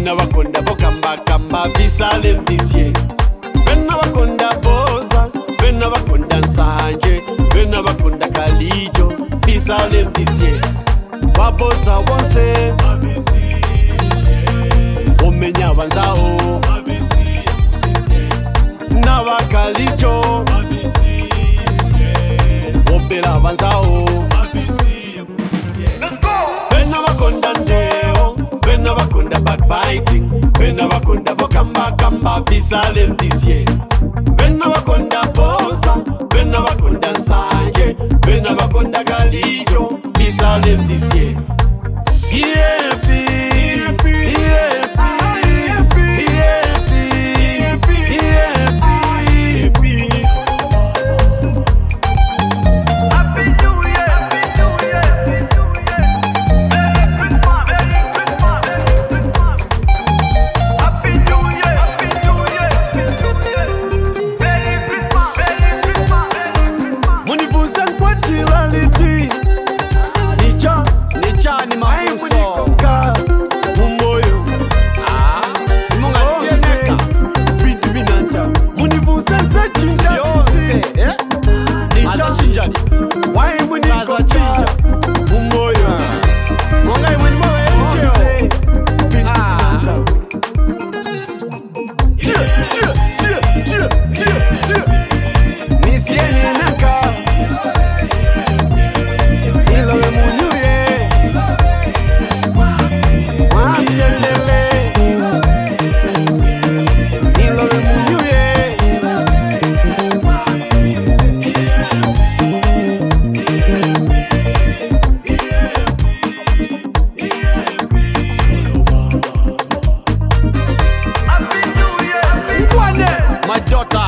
Bena bakonda bokamba kamba bisale mdisye. Bena bakonda boza, bena bakonda nsanje, bena bakonda kalijo bisale mdisye. Baboza wose omenya banzao nabakalijo obela banzao. Bena bakonda ndeo, bena bakonda backbiting, bena bakonda bokamba kamba bisale mdisye. Bena bakonda boza, bena bakonda nsanje, bena bakonda kalijo bisale mdisye. Ni mafuso mumoyo simunga tieneka bintu binanta munivuza za chinja yose nicha chinjani wai muniko chinja mumoyo monga imweni mwe ejo bintu binanta nisieni naka ilowe munyuye my daughter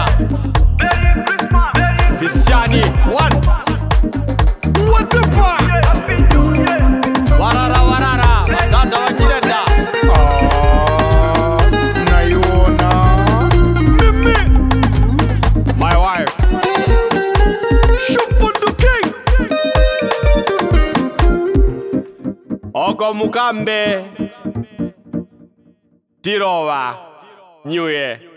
Visiani one what the fuck warara warara dada wanyirenda naiona mimi my wife Shupunduki Ogo Mukambe Tirova New Year